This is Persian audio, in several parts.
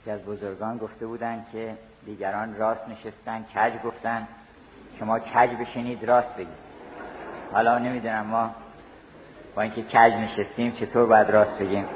که از بزرگان گفته بودند که دیگران راست نشستن کج گفتن، شما کج بشینید راست بگید. حالا نمیدونم ما با اینکه کج نشستیم چطور باید راست بگیم.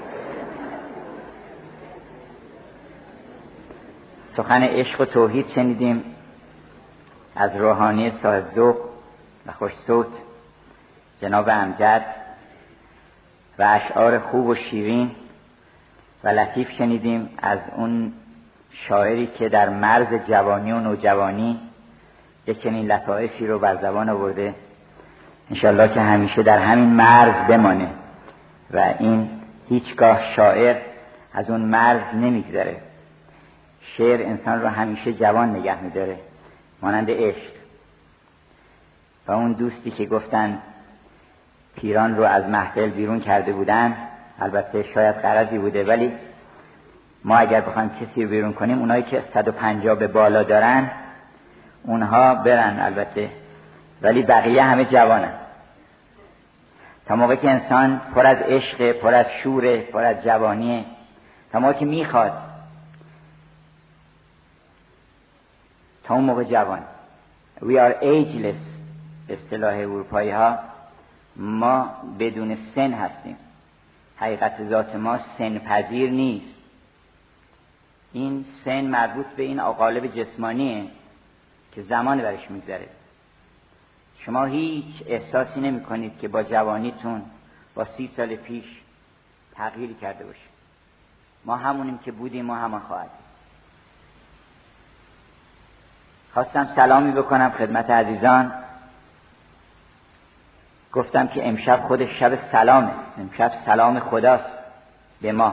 سخن عشق و توحید شنیدیم از روحانی صاحب ذوق و خوش صوت جناب امجد و اشعار خوب و شیرین و لطیف شنیدیم از اون شاعری که در مرز جوانی و نوجوانی یک چنین لطایفی رو بر زبان آورده. انشالله که همیشه در همین مرز بمانه و این هیچگاه شاعر از اون مرز نمیگذره. شعر انسان رو همیشه جوان نگه میداره مانند عشق. و اون دوستی که گفتن پیران رو از محفل بیرون کرده بودن، البته شاید غرضی بوده، ولی ما اگر بخوایم کسی رو بیرون کنیم اونایی که 150 به بالا دارن اونها برن البته، ولی بقیه همه جوانن. تا موقعی که انسان پر از عشق، پر از شور، پر از جوانیه، تا موقعی که میخواد، تا اون موقع جوان. We are ageless اصطلاح اروپایی ها، ما بدون سن هستیم. حقیقت ذات ما سن پذیر نیست. این سن مربوط به این قالب جسمانیه که زمان برش میگذره. شما هیچ احساسی نمی کنید که با جوانیتون با 30 سال پیش تغییری کرده باشید. ما همونیم که بودیم و همان خواهد. خواستم سلامی بکنم خدمت عزیزان. گفتم که امشب خودش شب سلامه، امشب سلام خداست به ما.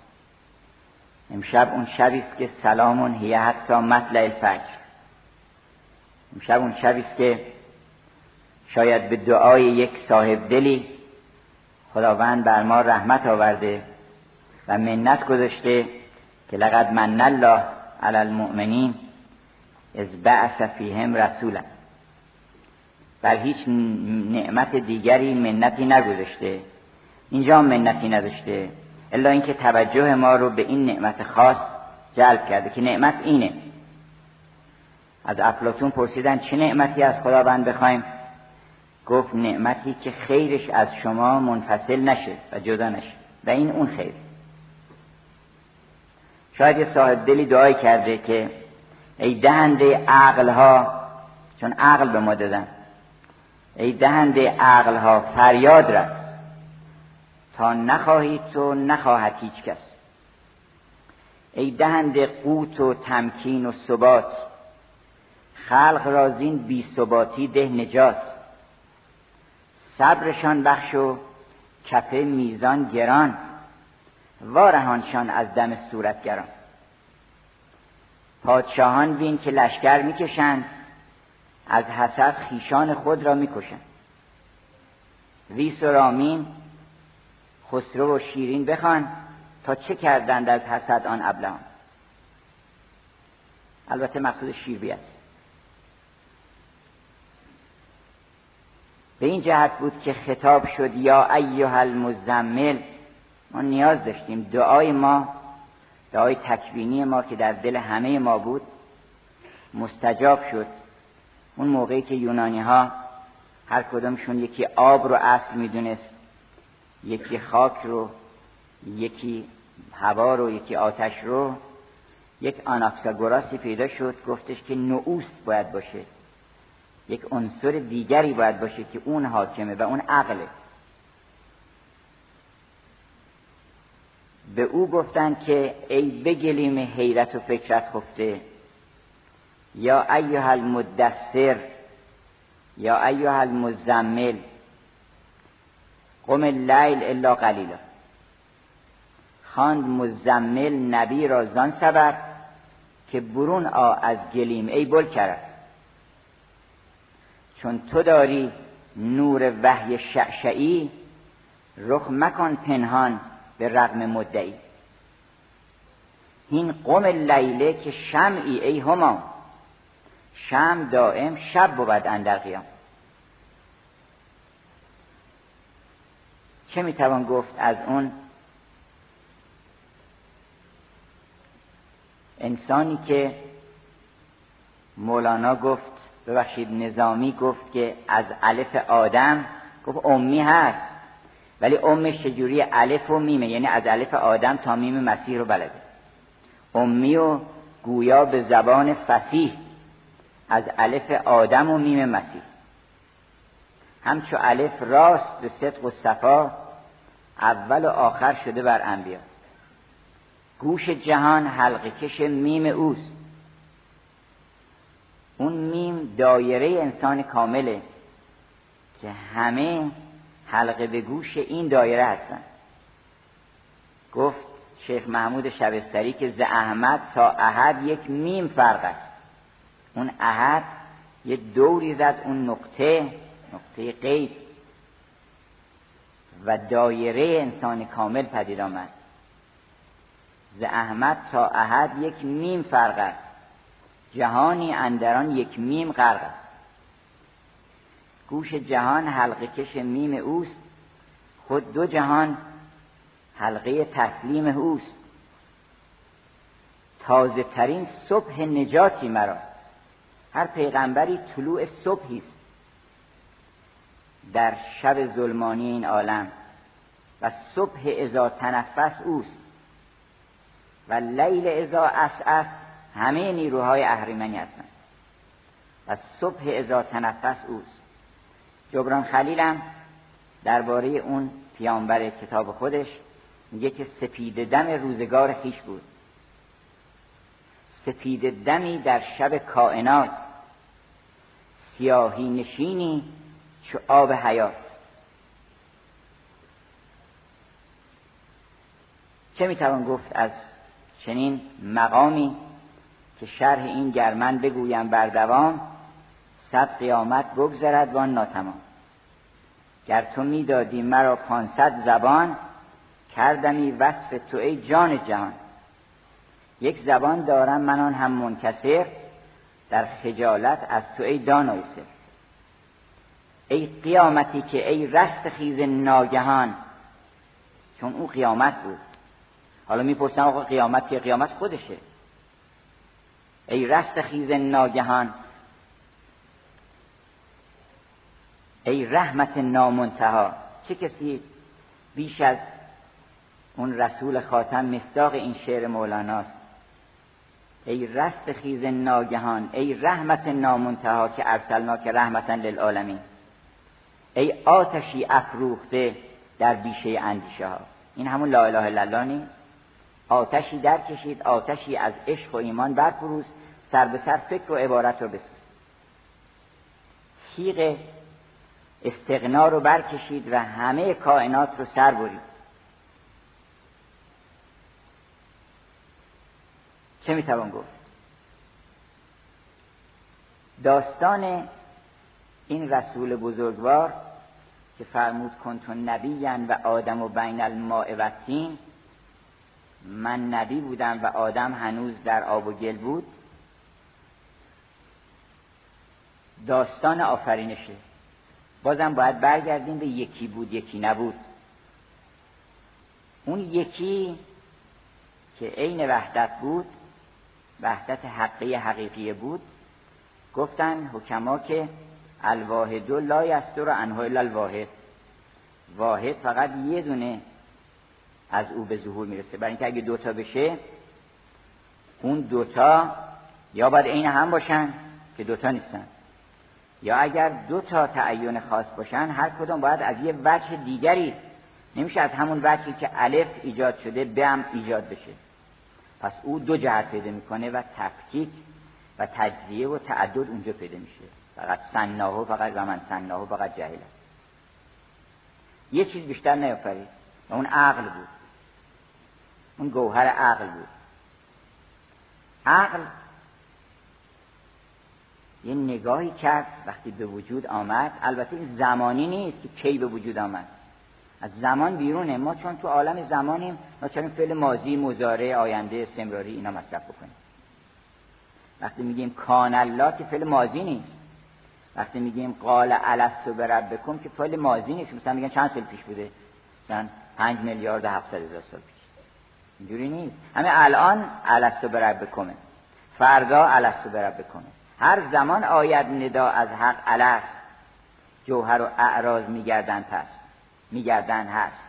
امشب اون شبیست که سلامون هی حتی مطلع الفجر. امشب اون شبیست که شاید به دعای یک صاحب دلی خداوند بر ما رحمت آورده و منت گذاشته که لقد من الله علی المؤمنین اذ بعث فیهم رسولا. بر هیچ نعمت دیگری منتی نگذاشته، اینجا منتی نداشته الا اینکه توجه ما رو به این نعمت خاص جلب کرده که نعمت اینه. از افلاطون پرسیدن چه نعمتی از خداوند بخوایم؟ گفت نعمتی که خیرش از شما منفصل نشه و جدا نشه، و این اون خیر. شاید یه صاحب دلی دعای کرده که ای دهنده عقلها، چون عقل به ما دادن، ای دهنده عقلها فریاد رس تا نخواهی تو نخواهد هیچ کس. ای دهنده قوت و تمکین و ثبات، خلق رازین بی ثباتی ده نجات. صبرشان بخش و کفه میزان گران، وارهانشان از دم صورتگران. پادشاهان بین که لشکر میکشند، از حسد خیشان خود را میکشند. ویس و رامین خسرو و شیرین بخوان، تا چه کردند از حسد آن ابلهان. البته مقصود شیربی است. به این جهت بود که خطاب شد یا ایها المزمل. ما نیاز داشتیم دعای ما، دعای تکوینی ما که در دل همه ما بود، مستجاب شد. اون موقعی که یونانی ها هر کدومشون یکی آب رو اصل میدونست، یکی خاک رو، یکی هوا رو، یکی آتش رو، یک آناکساگوراسی پیدا شد گفتش که نوئوس باید باشه، یک عنصر دیگری باید باشه که اون حاکمه و اون عقله. به او گفتن که ای بگلیم حیرت و فکرت خفته، یا ایها المدثر، یا ایها المزمل، قم اللیل الا قلیلا. خواند مزمل نبی را زان سبب که برون آ از گلیم ای بلکرد. چون تو داری نور وحی شعشعی، رخ مکن پنهان به رغم مدعی. این قم اللیله که شمعی ای همام، شمع دائم شب بود اندر قیام. چه میتوان گفت از اون انسانی که مولانا گفت، نظامی گفت که از الف آدم، گفت امی هست ولی امش چجوری؟ الف و میمه، یعنی از الف آدم تا میم مسیح رو بلده. امی و گویا به زبان فصیح از الف آدم و میم مسیح. همچو الف راست به صدق و صفا، اول و آخر شده بر انبیا. گوش جهان حلقه کش میم اوست. اون میم دایره انسان کامله که همه حلقه به گوش این دایره هستن. گفت شیخ محمود شبستری که ز احمد تا احد یک میم فرق است. اون احد یه دوری زد اون نقطه قید و دایره انسان کامل پدید آمد. ز احمد تا احد یک میم فرق است، جهانی اندران یک میم غرق است. گوش جهان حلقه کش میم اوست، خود دو جهان حلقه تسلیم اوست. تازه ترین صبح نجاتی مرا. هر پیغمبری طلوع صبحی است در شب ظلمانی این عالم و صبح اذا تنفس اوست و لیل اذا عسعس همه نیروهای اهریمنی هستند و صبح اذا تنفس اوست. جبران خلیلم درباره اون پیامبر کتاب خودش میگه که سپید دم روزگار خیش بود. سپید دمی در شب کائنات، سیاهی نشینی چو آب حیات. چه میتوان گفت از چنین مقامی که شرح این گرمن بگویم بر دوام، صد قیامت بگذرد وان ناتمام. گر تو میدادی مرا 500 زبان، کردمی وصف تو ای جان جهان. یک زبان دارم من آن هم منکسر، در خجالت از تو ای دانای سر. ای قیامتی که ای رست خیز ناگهان، چون او قیامت بود. حالا میپرسم آقا قیامت که قیامت خودشه. ای رست خیز ناگهان، ای رحمت نامنتها. چه کسی بیش از اون رسول خاتم مصداق این شعر مولاناست؟ ای رست خیز ناگهان، ای رحمت نامنتها که ارسلناک رحمتا للعالمین. ای آتشی افروخته در بیشه اندیشه ها. این همون لا اله الا الله نی؟ آتشی در کشید، آتشی از عشق و ایمان برفروز، سر به سر فکر و عبارت رو بسوز. تیغ استغنا رو برکشید و همه کائنات رو سر برید. چه میتوان گفت؟ داستان این رسول بزرگوار که فرمود کنت نبیًا و آدم و بین الماء و الطین، من نبی بودم و آدم هنوز در آب و گل بود، داستان آفرینشه. بازم باید برگردیم به یکی بود یکی نبود. اون یکی که عین وحدت بود، وحدت حقیقی بود، گفتن حکما که الواحد لا یصدر عنه الا الواحد. واحد فقط یه دونه از او به ظهور میرسه. برای اینکه اگه دوتا بشه، اون دوتا یا باید عین هم باشن که دوتا نیستن، یا اگر دوتا تعین خاص باشن هر کدوم باید از یه وجه دیگری، نمیشه از همون وجهی که الف ایجاد شده ب هم ایجاد بشه. پس او دو جهت پیدا میکنه و تفکیک و تجزیه و تعدد اونجا پیدا میشه. فقط سناه فقط و من سناه فقط جهل. یه چیز بیشتر نیافرید و اون عقل بود. اون گوهر عقل بود. عقل یه نگاهی کرد وقتی به وجود آمد. البته این زمانی نیست که کی به وجود آمد، از زمان بیرونه. ما چون تو عالم زمانیم، ما چون فعل ماضی، مضارع، آینده، استمراری اینا مصرف بکنیم. وقتی میگیم کان الله که فعل ماضی نیست. وقتی میگیم قال الست بربکم که فعل ماضی نیست. مثلا میگن چند سال پیش بوده؟ مثلا 5 میلیارد و 700 هزار سال پیش. اینجوری نیست. همه الان الستو بربکم، فردا الستو بربکم، هر زمان آید ندا از حق الست، جوهر و اعراض میگردن پس، میگردن هست.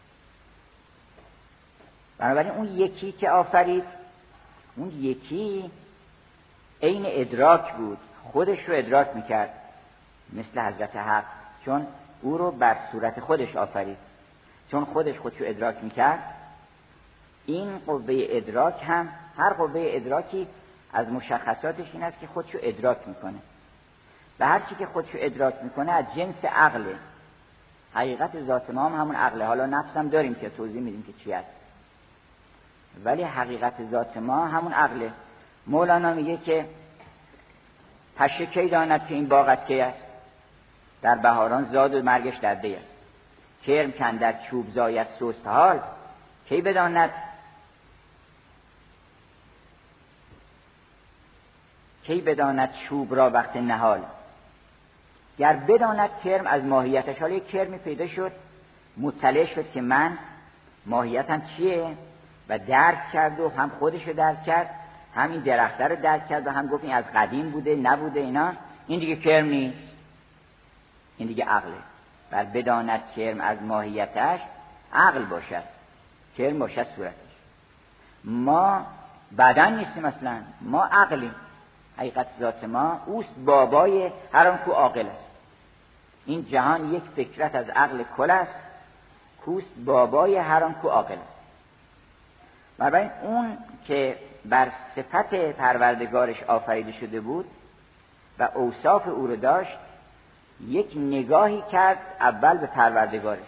بنابراین اون یکی که آفرید، اون یکی عین ادراک بود، خودش رو ادراک میکرد مثل حضرت حق، چون او رو بر صورت خودش آفرید. چون خودش خودشو ادراک میکرد، این قوه ادراک هم، هر قوه ادراکی از مشخصاتش این است که خودشو ادراک میکنه و هر چی که خودشو ادراک میکنه از جنس عقله. حقیقت ذات ما هم همون عقله. حالا نفس هم داریم که توضیح میدیم که چی است، ولی حقیقت ذات ما همون عقله. مولانا میگه که پشه کی داند که این باغ از کی است، در بهاران زاد و مرگش در دی است. کرم کن در چوب زاید سست حال، کی بداند چوب را وقت نهال. گر بداند کرم از ماهیتش، حالا یک کرمی پیدا شد، مطلع شد که من ماهیتم چیه و درک کرد و هم خودش رو درک کرد، هم این درخته رو درک کرد و هم گفت این از قدیم بوده نبوده اینا. این دیگه کرم نیست، این دیگه عقله. بر بداند کرم از ماهیتش، عقل باشد، کرم باشد صورتش. ما بدن نیستیم اصلا، ما عقلیم. حقیقت ذات ما اوست بابای هر آن کو عاقل است. این جهان یک فکرت از عقل کل است، کوست بابای هر آن کو عاقل است. بنابراین اون که بر صفت پروردگارش آفریده شده بود و اوصاف او رو داشت، یک نگاهی کرد اول به پروردگارش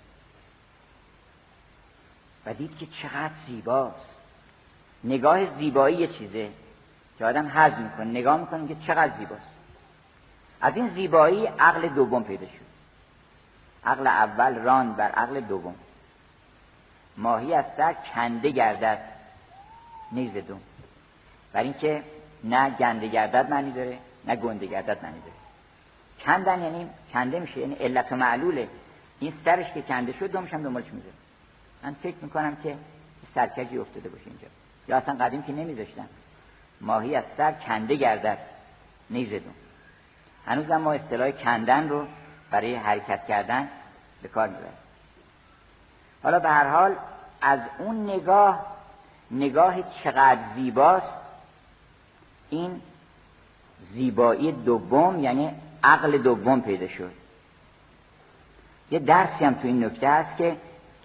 و دید که چقدر زیباست. نگاه زیبایی یه چیزه که آدم هضم میکنه، نگاه میکنه که چقدر زیباست. از این زیبایی عقل دوم پیدا شد. عقل اول راند بر عقل دوم. ماهی از سر کنده گردد نیز دوم. برای اینکه نه گنده گردد معنی داره، نه گنده گردد معنی داره. کندن یعنی کنده میشه، یعنی علت و معلوله. این سرش که کنده شد دومش هم دنبالش میذاره. من فکر میکنم که سرکجی افتاده باشه اینجا، یا اصلا قدیم که نمیذاشتن. ماهی از سر کنده گردد نیز دوم. هنوز هم ما اصطلاح کندن رو برای حرکت کردن به کار میبریم. حالا به هر حال از اون نگاه چقدر زیباست، این زیبایی دوم یعنی عقل دوم پیدا شد. یه درسی هم تو این نکته هست که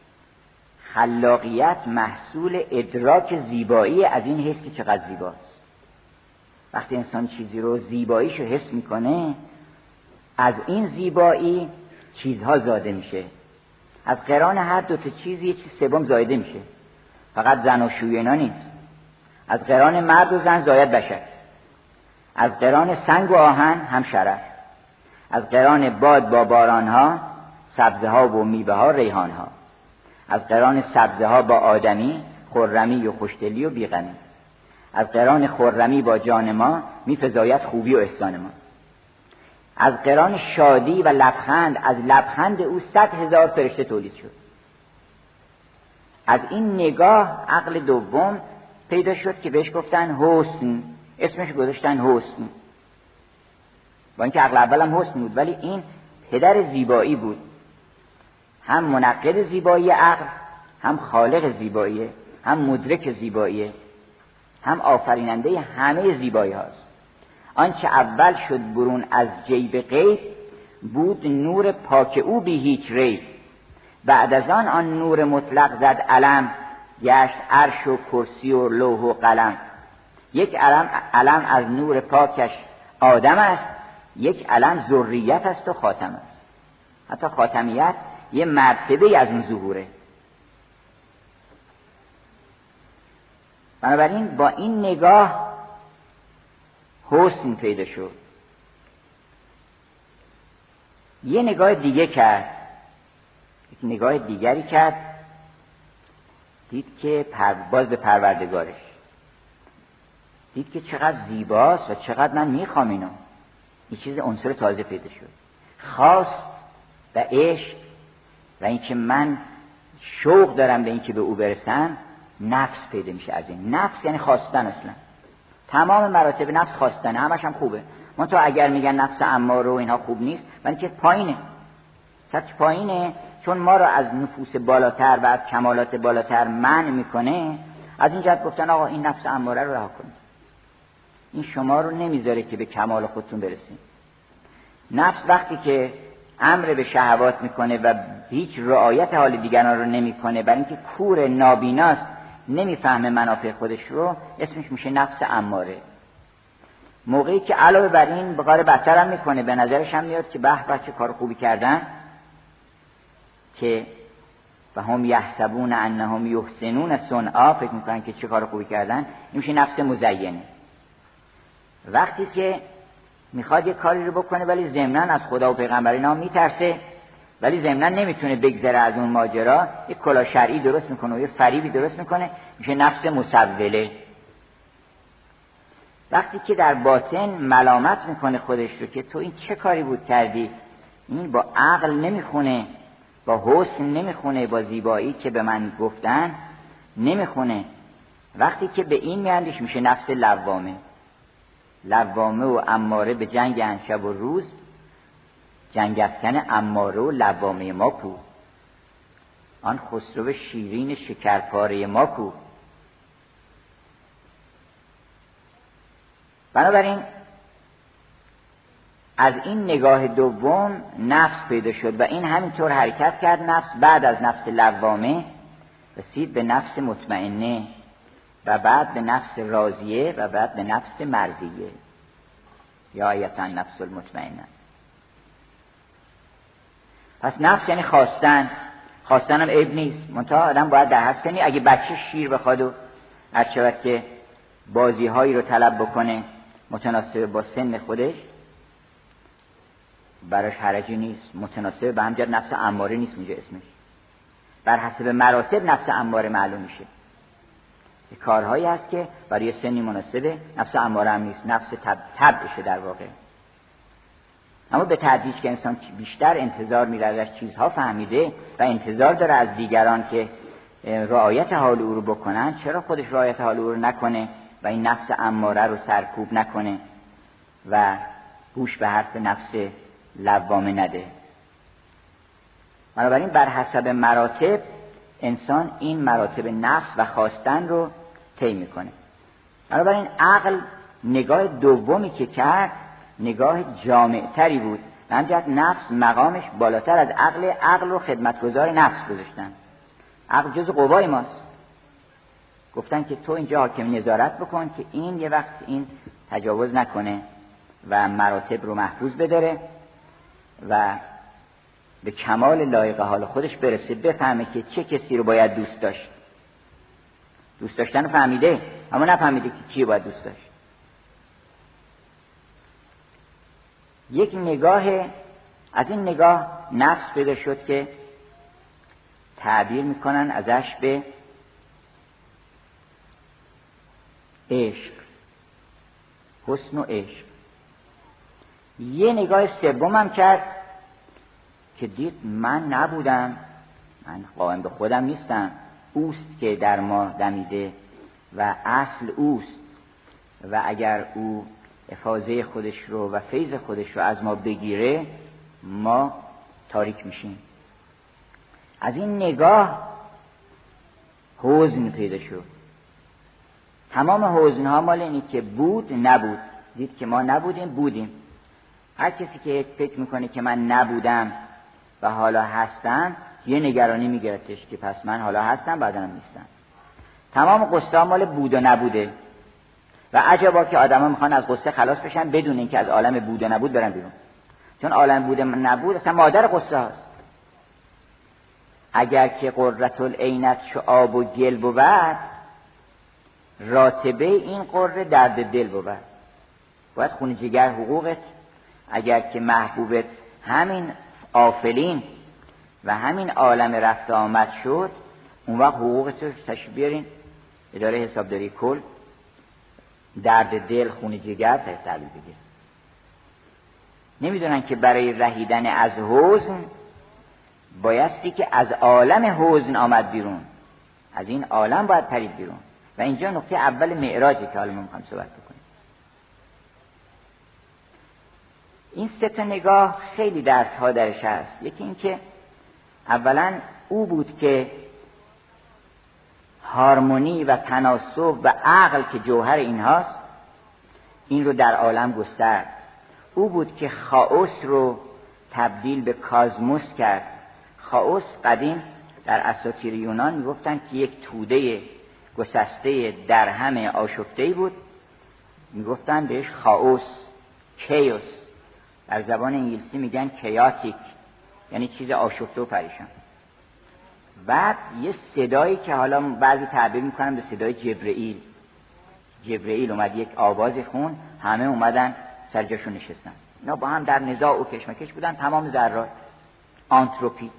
خلاقیت محصول ادراک زیبایی از این حس که چقدر زیباست. وقتی انسان چیزی رو زیباییشو حس میکنه، از این زیبایی چیزها زاده میشه. از قران هر دو تا چیز یه چیز سوم زایده میشه. فقط زن و شوی اینا نیست. از قران مرد و زن زاید بشر. از قران سنگ و آهن هم شرف. از قران باد با بارانها، سبزه ها و میوه ها، ریحان ها. از قران سبزه ها با آدمی، خرمی و خوشدلی و بیغمی. از قران خرمی با جان ما، میفزاید خوبی و احسان ما. از قران شادی و لبخند، از لبخند او 100,000 فرشته تولید شد. از این نگاه عقل دوم پیدا شد که بهش گفتن حسن، اسمش گذاشتن حسن. با اینکه عقل اول هم حسن بود، ولی این پدر زیبایی بود. هم منقل زیبایی عقل، هم خالق زیباییه، هم مدرک زیباییه، هم آفریننده همه زیبایی هاست. آنچه اول شد برون از جیب غیب، بود نور پاک او بی هیچ ریب. بعد از آن نور مطلق زد علم، گشت عرش و کرسی و لوح و قلم. یک علم از نور پاکش آدم است، یک علم ذریت است و خاتم است. حتی خاتمیت یه مرتبه از اون ظهوره. بنابراین با این نگاه حسن پیدا شد. یه نگاه دیگه کرد، یک نگاه دیگری کرد، دید که باز به پروردگارش، دید که چقدر زیباست و چقدر من میخوام اینو. یه چیز عنصر تازه پیدا شد، خواست و عشق و اینکه من شوق دارم به اینکه به او برسم. نفس پیدا میشه. از این نفس یعنی خواستن، اصلا تمام مراتب نفس خواستن، همش هم خوبه. منتها اگر میگن نفس اماره و اینها خوب نیست، ولی که پایینه، سطح پایینه، چون ما رو از نفوس بالاتر و از کمالات بالاتر منع میکنه. از این جهت گفتن آقا این نفس اماره رو رها کنید، این شما رو نمیذاره که به کمال خودتون برسید. نفس وقتی که امر به شهوات میکنه و هیچ رعایت حال دیگران رو نمیکنه، برای اینکه کور نابیناست، نمیفهمه منافع خودش رو، اسمش میشه نفس اماره. موقعی که علاوه بر این بقار بدتر هم میکنه، به نظرش هم میاد که به به چه کار خوبی کردن، که و هم یحسبون انهم یحسنون صنعا، فکر میکنن که چه کار خوبی کردن، این میشه نفس مزینه. وقتی که میخواد یه کاری رو بکنه ولی ضمناً از خدا و پیغمبر اینا میترسه، ولی ضمناً نمیتونه بگذره از اون ماجرا، یه کلاه شرعی درست میکنه و یه فریبی درست میکنه، میشه نفس مسوله. وقتی که در باطن ملامت میکنه خودش رو که تو این چه کاری بود کردی، این با عقل نمیخونه، با حسن نمیخونه، با زیبایی که به من گفتن نمیخونه. وقتی که به این میاندیش میشه نفس لوامه. لوامه و اماره به جنگ شب و روز، جنگ افکن اماره و لوامه ما کو، آن خسرو شیرین شکرپاره ما کو. بنابراین از این نگاه دوم نفس پیدا شد و این همینطور حرکت کرد. نفس بعد از نفس لوامه رسید به نفس مطمئنه و بعد به نفس راضیه و بعد به نفس مرضیه، یا ایتن نفس المطمئنه. پس نفس یعنی خواستن. خواستن هم عیب نیست، منتها آدم باید در هر سنی، اگه بچه شیر بخواد و هر چقدر که بازی هایی رو طلب بکنه متناسب با سن خودش، براش حرجی نیست، متناسب به همجرد نفس اماره نیست اونجا اسمش، بر حسب مراتب نفس اماره معلوم میشه. یه کارهایی هست که برای سنی مناسبه، نفس اماره هم نیست، نفس طبعشه در واقع. اما به تدریج که انسان بیشتر انتظار میره ازش چیزها فهمیده و انتظار داره از دیگران که رعایت حال او رو بکنن، چرا خودش رعایت حال او رو نکنه و این نفس اماره رو سرکوب نکنه و گوش به حرف نفس لوامه نده؟ بنابراین بر حسب مراتب انسان این مراتب نفس و خواستن رو طی میکنه. بنابراین عقل نگاه دومی که کرد نگاه جامعتری بود، همجرد نفس مقامش بالاتر از عقل. عقل رو خدمتگزار نفس گذاشتن. عقل جز قوای ماست، گفتن که تو اینجا حاکم نظارت بکن که این یه وقت این تجاوز نکنه و مراتب رو محفوظ بداره و به کمال لایق حال خودش برسه، بفهمه که چه کسی رو باید دوست داشت. دوست داشتن رو فهمیده اما نفهمیده که کی باید دوست داشت. یک نگاه از این نگاه نفس پیدا شد که تعبیر میکنن ازش به عشق، حسن و عشق. یه نگاه سوم هم کرد که دید من نبودم، من قائم به خودم نیستم، اوست که در ما دمیده و اصل اوست و اگر او افاضه خودش رو و فیض خودش رو از ما بگیره ما تاریک میشیم. از این نگاه حزن پیدا شد. تمام حزن ها مال اینی که بود نبود. دید که ما نبودیم بودیم. هر کسی که فکر میکنه که من نبودم و حالا هستم یه نگرانی میگرفتش که پس من حالا هستم بعدم نیستم. تمام قصه مال بود و نبوده و عجبا که آدما میخوان از قصه خلاص بشن بدون اینکه از عالم بود و نبود برن بیرون، چون عالم بود و نبود اصلا مادر قصه هاست. اگر که قرة العینت شعاب و گل بود، راتبه این قره درد دل بود. باید خون جگر حقوقت، اگر که محبوبت همین آفلین و همین عالم رفت آمد شد، اون وقت حقوقت رو تشریف بیارین اداره حسابداری کل، درد دل خون جگر تحصیل بگیر. نمیدونن که برای رهیدن از حزن بایستی که از عالم حزن آمد بیرون، از این عالم باید پرید بیرون. و اینجا نقطه اول معراجه که حالا ما میخوایم صحبت بکنیم. این سه تا نگاه خیلی درس ها درش هست. یکی این که اولا او بود که هارمونی و تناسب و عقل که جوهر اینهاست این رو در عالم گسترد. او بود که خائوس رو تبدیل به کازموس کرد. خائوس قدیم در اساطیر یونان میگفتن که یک توده گسسته در همه آشفته‌ای بود، میگفتن بهش خائوس، کیوس. در زبان انگلیسی میگن کیاتیک، یعنی چیز آشفته و پریشان. بعد یه صدایی که حالا بعضی تعبیر میکنن به صدای جبرئیل اومد، یک آواز خون، همه اومدن سر جاشون نشستن. اینا با هم در نزاع و کشمکش بودن، تمام ذرات، آنتروپی.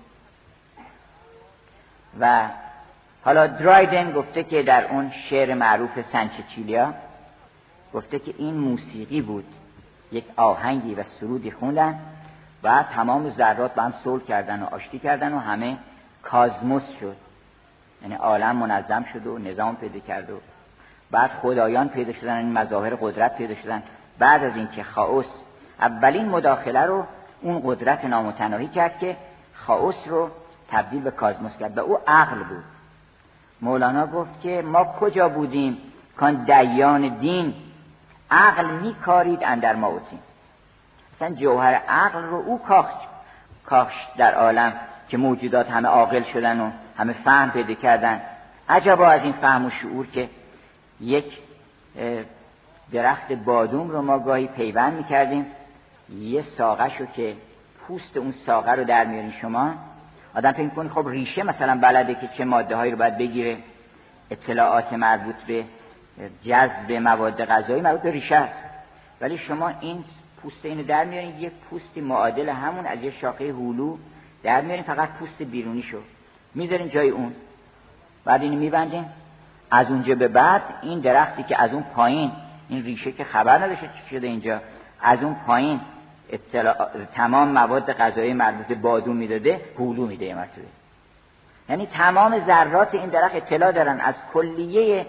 و حالا درایدن گفته که در اون شعر معروف سنچچیلیا گفته که این موسیقی بود، یک آهنگی و سرودی خوندن و تمام ذرات با هم صلح کردن و آشتی کردن و همه کازموس شد، یعنی عالم منظم شد و نظام پیدا کرد و بعد خدایان پیدا شدن، این مظاهر قدرت پیدا شدن. بعد از اینکه خائوس اولین مداخله رو اون قدرت نامتناهی کرد که خائوس رو تبدیل به کازموس کرد و او عقل بود. مولانا گفت که ما کجا بودیم کان دیان دین عقل میکارید اندر ما اوتیم. اصلا جوهر عقل رو او کاشت در عالم که موجودات همه عاقل شدن و همه فهم پیدا کردن. عجبا از این فهم و شعور که یک درخت بادوم رو ما گاهی پیوند میکردیم، یه ساقه شو که پوست اون ساقه رو در میارین شما، آدم فکر می‌کنه خب ریشه مثلا بلده که چه ماده هایی رو باید بگیره، اطلاعات مربوط به جذب مواد غذایی مربوط به ریشه است. ولی شما این پوست اینو در میارین، یک پوستی معادل همون از یه شاخه هولو در میارین، فقط پوست بیرونی شو میذارین جای اون، بعد اینو میبندین. از اونجا به بعد این درختی که از اون پایین، این ریشه که خبر نداشته چی شده اینجا، از اون پایین تمام مواد غذایی مربوط به بادوم میداده، هولو میده یه مرتبه. یعنی تمام ذرات این درخت اطلاع دارن از کلیه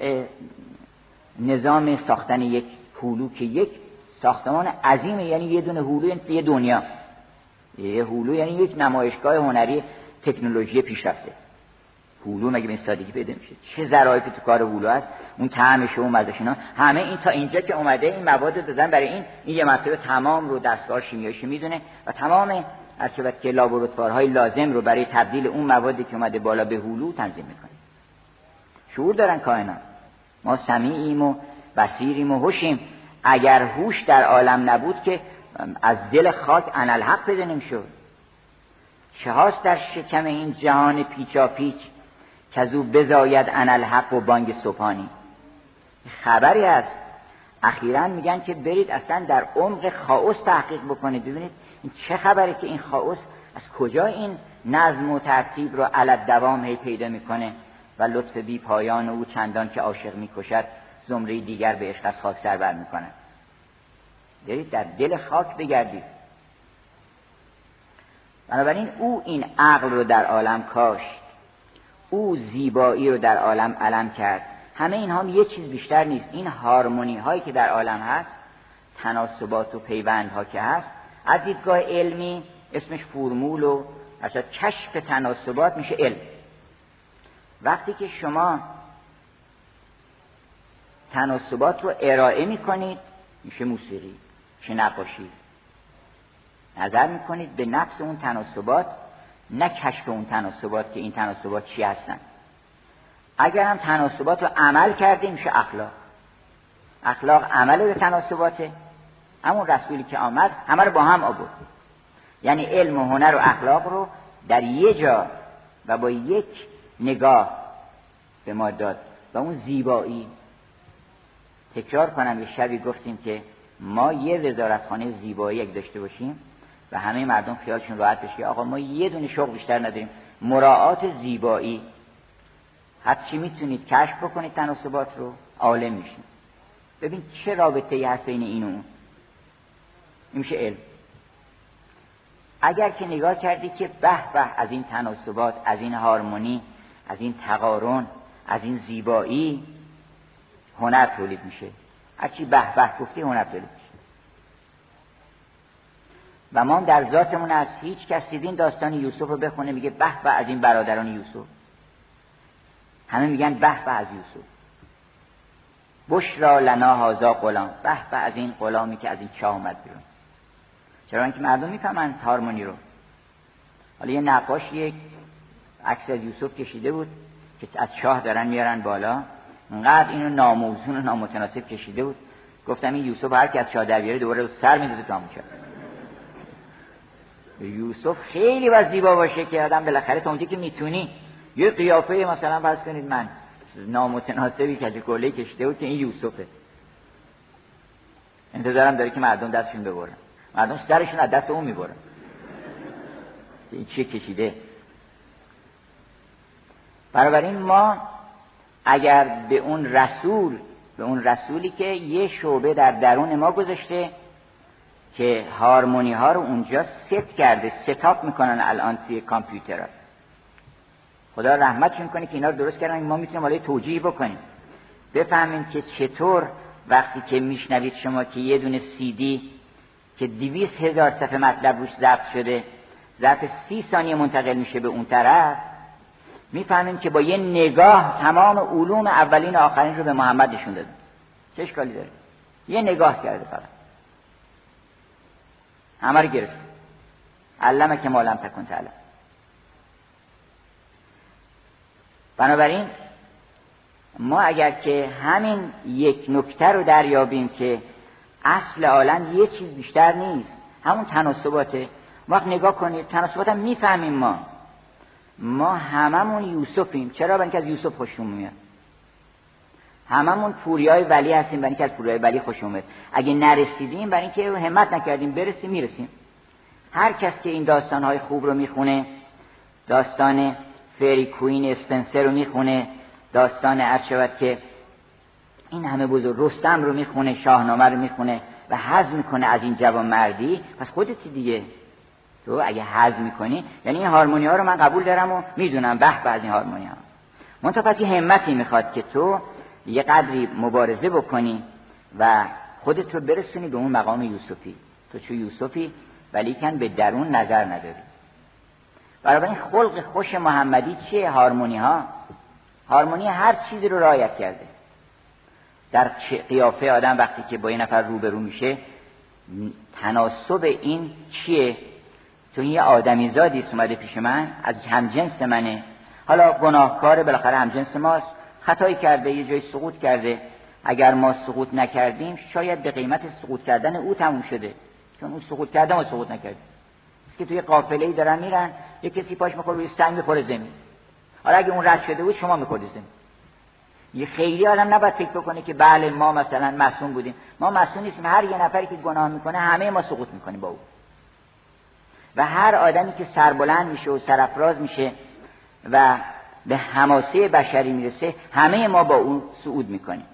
نظام ساختن یک هولو که یک ساختمان عظیمه. یعنی یه دونه هولو یعنی یه دنیا، یه هولو یعنی یک نمایشگاه هنری تکنولوژی پیشرفته. هولو مگه به این سادگی پیدا میشه؟ چه ظرافتی تو کار هولو هست، اون طعمش و مزهش اینا همه این تا اینجا که اومده این مواد دادن برای این یه مرتبه تمام رو دستگاه شیمیایی میدونه و تمام ارشبت که لابراتوارهای لازم رو برای تبدیل اون موادی که اومده بالا به هولو تنظیم میکنه. شعور دارن کائنات. ما سمیعیم و بصیریم و هوشیم. اگر هوش در عالم نبود که از دل خاک انالحق پیدا نمیشد. چه هاست در شکم این جهان پیچا پیچ که از او بزاید انالحق و بانگ سبحانی. خبری است اخیراً میگن که برید اصلا در عمق خائوس تحقیق بکنید، ببینید این چه خبره که این خائوس از کجا این نظم و ترتیب رو علی الدوام هی پیدا میکنه و لطف بی پایان او چندان که عاشق میکشد زمره دیگر به عشق از خاک سر بر میکنن. برید در دل خاک بگردید. بنابراین او این عقل رو در عالم کاشت، او زیبایی رو در عالم علم کرد. همه اینها هم یه چیز بیشتر نیست. این هارمونی هایی که در عالم هست، تناسبات و پیوند ها که هست، از دیدگاه علمی اسمش فرمول و اصلا کشف تناسبات میشه علم. وقتی که شما تناسبات رو ارائه میکنید میشه موسیقی، میشه نقاشی. نظر میکنید به نفس اون تناسبات، نه کشف اون تناسبات که این تناسبات چی هستن. اگر هم تناسبات رو عمل کردیم میشه اخلاق. اخلاق عمل به تناسباته. همون رسولی که آمد همه رو با هم آورد. یعنی علم و هنر و اخلاق رو در یه جا و با یک نگاه به ما داد و اون زیبایی. تکرار کنم، یه شبی گفتیم که ما یه وزارتخانه زیبایی اگه داشته باشیم و همه مردم خیالشون راحت بشه آقا ما یه دونه شغل بیشتر نداریم، مراعات زیبایی. هرچی میتونید کشف بکنید تناسبات رو، عالم میشین. ببین چه رابطه‌ای هست بین این و اون. این میشه علم. اگر که نگاه کردی که به به از این تناسبات، از این هارمونی از این تقارن، از این زیبایی هنر تولید میشه. هرچی به به گفتی هنر تولید میشه. و ما در ذاتمون از هیچ کس دیدین داستان یوسف رو بخونه میگه به به از این برادران یوسف، همه میگن به به از یوسف. بشرا لنا هذا غلام، به به از این غلامی که از این چاه اومد بیرون. چرا؟ اینکه مردم میفهمن هارمونی رو. حالا یه نقاش یک عکس از یوسف کشیده بود که از چاه دارن میارن بالا، انقدر اینو ناموزون و نامتناسب کشیده بود، گفتم این یوسف هر کی از چاه در بیاره دوباره سر میذاره تا میشه. یوسف خیلی باید زیبا باشه که آدم بالاخره تا اونجایی که میتونی یه قیافه مثلا فرض کنید من نامتناسبی که کله کشیده بود که این یوسفه، انتظارم داره که مردم دستشون ببرن، مردم سرشون از دست اون میبرن این چیه کشیده. بنابراین ما اگر به اون رسولی که یه شعبه در درون ما گذاشته که هارمونی ها رو اونجا ست کرده، ستاپ میکنن الان توی کامپیوترها، خدا رحمتشون کنه که اینا رو درست کردن، ما میتونیم حالا توجیه بکنیم بفهمیم که چطور وقتی که میشنوید شما که یه دونه سی دی که 200,000 صفحه مطلب روش ضبط شده ظرف 30 ثانیه منتقل میشه به اون طرف، میفهمیم که با یه نگاه تمام علوم اولین و آخرین رو به محمد نشون داده. چه اشکالی داره؟ یه نگاه کرده فقط همه رو گرفت. علمه که ما لم تکن تعلم. بنابراین ما اگر که همین یک نکته رو دریابیم که اصل عالم یه چیز بیشتر نیست، همون تناسباته. وقت نگاه کنید تناسبات هم میفهمیم. ما هممون یوسفیم. چرا؟ برای اینکه از یوسف خوشمون میاد. هممون پوریای ولی هستیم برای اینکه از پوریای ولی خوشمون میاد. اگه نرسیدیم برای اینکه همت نکردیم برسیم میرسیم. هر کس که این داستانهای خوب رو میخونه، داستان فری کوین اسپنسر رو میخونه، داستان ارشد که این همه بزرگ رستم رو میخونه، شاهنامه رو میخونه و هضم میکنه از این جوانمردی، پس خودتی دیگه. تو اگه هضم میکنی یعنی این هارمونی ها رو من قبول دارم و میدونم به به از این هارمونی ها. منتها پس یه همتی میخواد که تو یه قدری مبارزه بکنی و خودت رو برسونی به اون مقام یوسفی. تو چون یوسفی ولیکن به درون نظر نداری. برای این خلق خوش محمدی چیه؟ هارمونی ها. هارمونی هر چیزی رو رعایت کرده. در قیافه آدم وقتی که با یه نفر روبرو میشه تناسب این چیه؟ تو یه آدمی زادی اومده پیش من از همجنس منه، حالا گناهکاره بالاخره همجنس ماست، خطایی کرده، یه جای سقوط کرده. اگر ما سقوط نکردیم شاید به قیمت سقوط کردن او تموم شده، چون اون سقوط کرده ما سقوط نکردیم. است که توی قافله‌ای دارن میرن یه کسی پاش میخوره روی سنگ میخوره زمین، حالا اگه اون رد شده بود شما میخوردید زمین. یه خیلی آدم نباید فکر بکنه که بله ما مثلا معصوم بودیم. ما معصوم نیستیم. هر یه نفری که گناه میکنه همه ما سقوط میکنیم با او، و هر آدمی که سربلند میشه و سرافراز میشه و به حماسه بشری میرسه همه ما با اون صعود میکنیم.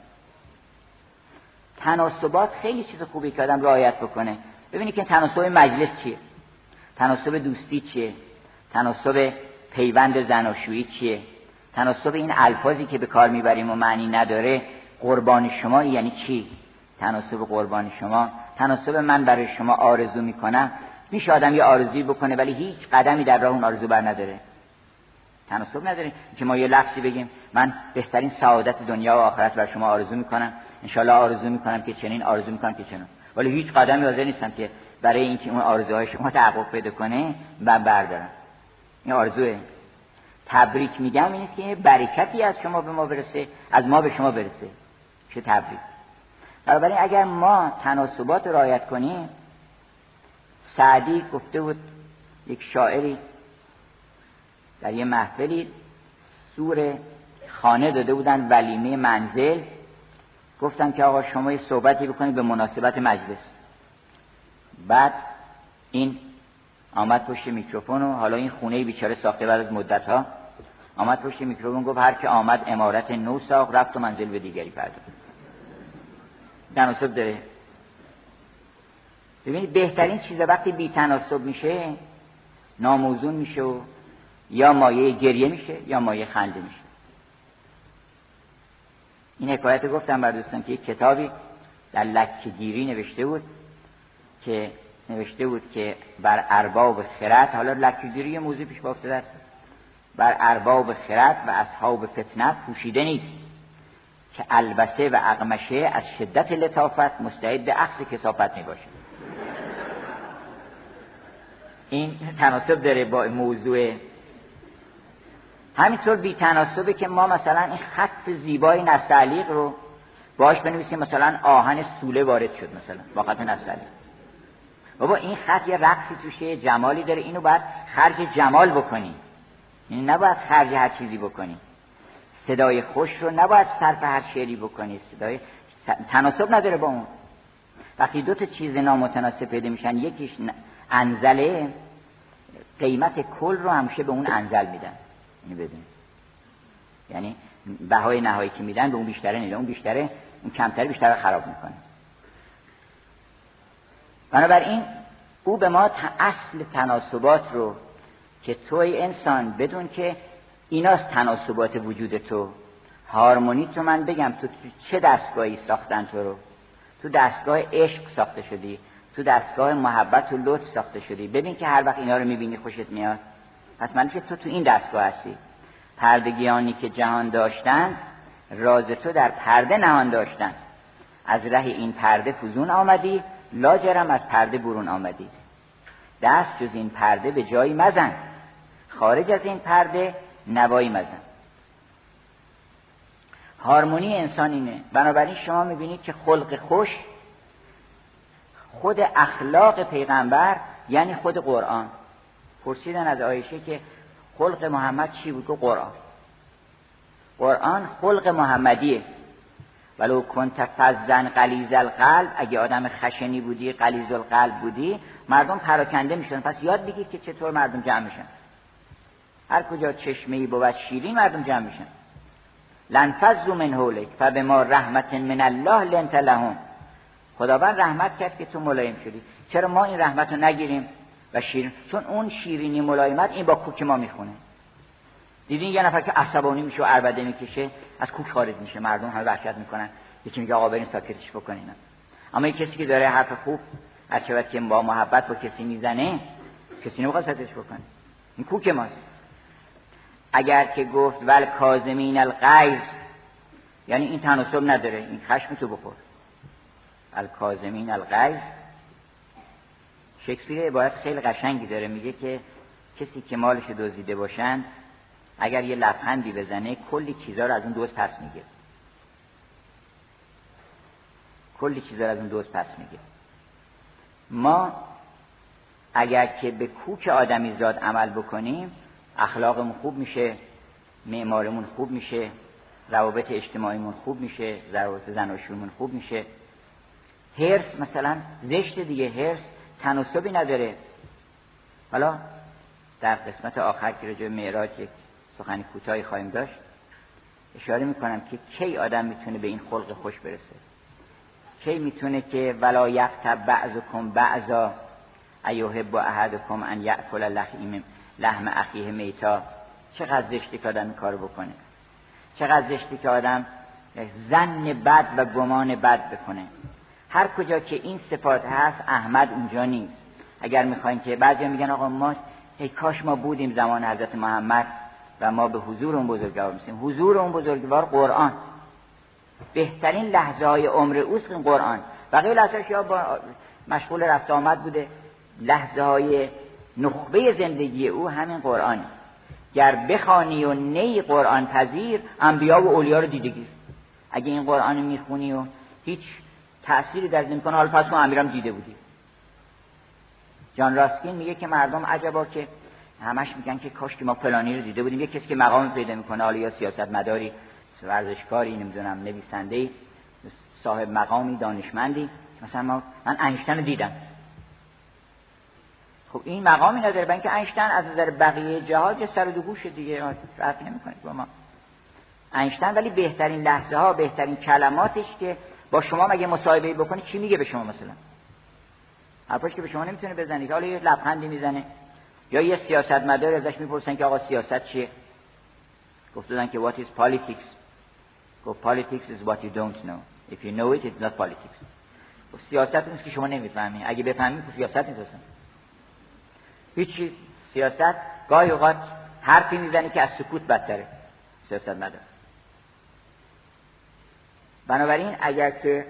تناسبات خیلی چیز خوبی که آدم رعایت بکنه. ببینید که تناسب مجلس چیه، تناسب دوستی چیه، تناسب پیوند زناشویی چیه، تناسب این الفاظی که به کار میبریم و معنی نداره، قربان شما یعنی چی؟ تناسب قربان شما، تناسب من برای شما آرزو میکنم. میشه آدم یه آرزویی بکنه ولی هیچ قدمی در راه اون آرزو بر نداره، تناسب نداره. که ما یه لفظی بگیم من بهترین سعادت دنیا و آخرت بر شما آرزو میکنم، انشالله آرزو میکنم که چنین، آرزو میکنم که چنین، ولی هیچ قدمی حاضر نیستم که برای اینکه اون آرزوهای شما تحقق پیدا کنه من بردارم. این آرزوه. تبریک میگم این است که برکتی از شما به ما برسه، از ما به شما برسه. چه تبریک. بنابراین اگر ما تناسبات رو رعایت کنیم، سعدی گفته بود، یک شاعری در یه محفلی سور خانه داده بودن ولیمه منزل، گفتن که آقا شما یه صحبتی بکنید به مناسبت مجلس. بعد این آمد پشت میکروفون و حالا این خونه بیچاره ساخته بعد از مدت‌ها، آمد پشت میکروفون گفت هر که آمد عمارت نو ساخت رفت و منزل به دیگری پرداخت. تناسب داره. ببینید بهترین چیز وقتی بی تناسب میشه، ناموزون میشه و یا مایه گریه میشه یا مایه خنده میشه. این حکایت گفتم بر دوستان که یک کتابی در لکه‌گیری نوشته بود که بر ارباب خرد، حالا لکه‌گیری موضوع پیش با افتاده است، بر ارباب خرد و اصحاب فتنه پوشیده نیست که البسه و اقمشه از شدت لطافت مستعد اخذ کثافت می باشه. این تناسب داره با موضوع. همینطور بی تناسبه که ما مثلا این خط زیبای نستعلیق رو باش بنویسیم مثلا آهن سوله وارد شد مثلا با خط نستعلیق. بابا این خط یه رقصی توشه، جمالی داره، اینو باید خرج جمال بکنی، این نباید خرج هر چیزی بکنی. صدای خوش رو نباید صرف هر شعری بکنی، صدای تناسب نداره با اون. وقتی دو تا چیز نامتناسب پیدا میشن، یکیش انزله، قیمت کل رو همیشه به اون انزل میدن. اینو بدون، یعنی بهای نهایی که میدن به اون بیشتره نیده، اون بیشتره، اون کمتره بیشتره خراب میکنه. بنابراین او به ما اصل تناسبات رو که توی انسان بدون که ایناست تناسبات وجود تو، هارمونی تو. من بگم تو چه دستگاهی ساختن تو رو؟ تو دستگاه عشق ساخته شدی، تو دستگاه محبت و لطف ساخته شدی. ببین که هر وقت اینا رو میبینی خوشت میاد. پس من که تو این دستگاه هستی. پردگیانی که جهان داشتن راز تو در پرده نهان داشتن، از ره این پرده فزون آمدی، لاجرم از پرده برون آمدی. دست جز این پرده به جایی مزن، خارج از این پرده نوایی مزن. هارمونی انسان اینه. بنابراین شما میبینید که خلق خوش خود اخلاق پیغمبر، یعنی خود قرآن. پرسیدن از عایشه که خلق محمد چی بود؟ که قرآن خلق محمدیه. ولو کنت فظا غلیظ القلب، اگه آدم خشنی بودی، غلیظ القلب بودی، مردم پراکنده میشن. پس یاد بگید که چطور مردم جمع میشن. هر کجا چشمه‌ای بود شیرین، مردم جمع میشن. لنفضوا من حولک فبما رحمت من الله لنت لهم. خداوند رحمت کرد که تو ملایم شدی. چرا ما این رحمت رو نگیریم و شیرین؟ چون اون شیرینی ملایمت این با کوک ما میخونه. دیدین یه نفر که عصبانی میشه و عربده میکشه از کوک خارج میشه، مردم همه وحشت میکنن، یکی میگه آقا برین ساکتش بکنین. اما این کسی که داره حرف خوب هر چه وقت که با محبت با کسی میزنه، کسی نمیخواد ساکتش بکنه. این کوک ماست. اگر که گفت ول کاظمین الغیظ، یعنی این تناسب نداره، این خشم تو بخور. الکاظمین الغیظ. شکسپیر عبارت خیلی قشنگی داره، میگه که کسی که مالش دزدیده باشن اگر یه لبخندی بزنه کلی چیزا رو از اون دزد پس میگه. کلی چیزا رو از اون دزد پس میگه. ما اگر که به کوک آدمی زاد عمل بکنیم، اخلاقمون خوب میشه، معمارمون خوب میشه، روابط اجتماعیمون خوب میشه، روابط زناشویمون خوب میشه. حرص مثلا زشت دیگه، حرص تناسبی نداره. حالا در قسمت آخر که راجع به معراج یک سخن کوتاهی خواهیم داشت، اشاره میکنم که کی آدم میتونه به این خلق خوش برسه، کی میتونه که ولا یغتب بعضکم بعضا ایحب احدکم ان یأکل لحم اخیه میتا. چقدر زشتی که آدم این کارو بکنه، چقدر زشتی که آدم ظن بد و گمان بد بکنه. هر کجا که این صفات هست احمد اونجا نیست. اگر میخواین که بعضیا میگن آقا ما ای کاش ما بودیم زمان حضرت محمد و ما به حضور اون بزرگوار میسیم. حضور اون بزرگوار قرآن، بهترین لحظه های عمر اوست این قرآن. بقیه لحظه‌اش یا با مشغول رفت آمد بوده، لحظه های نخبه زندگی او همین قرآن. گر بخوانی و نی قرآن پذیر، انبیا و اولیا رو دیده گیر. اگه این قرآن میخونی و هیچ تأثیری در نمیکنه، حالا پس ما امیرام دیده بودی. جان راسکین میگه که مردم عجبا که همش میگن که کاش که ما فلانی رو دیده بودیم. یه کسی که مقام پیدا میکنه، حالا یا سیاستمداری، ورزشکاری، نمیدونم نویسنده‌ای، صاحب مقامی، دانشمندی، مثلا من اینشتین رو دیدم. خب این مقامی نداره، برای اینکه اینشتین از نظر بقیه جهات یه سر و دو گوشه دیگه، فرق نمیکنه با ما. اینشتین ولی بهترین لحظه ها، بهترین کلماتش که با شما مگه مصاحبه بکنه چی میگه به شما؟ مثلا حرفاش که به شما نمیتونه بزنه، حالا یه لبخندی میزنه، یا یه سیاستمدار ازش میپرسن که آقا سیاست چیه؟ گفتن که what is politics؟ گفت politics is what you don't know. If you know it, it's not politics. سیاست نیست که شما نمیفهمید. اگه بفهمید سیاست نیست اصلا. هیچی. سیاست گاهی اوقات حرفی میزنه که از سکوت بدتره. سیاست مدار. بنابراین اگر که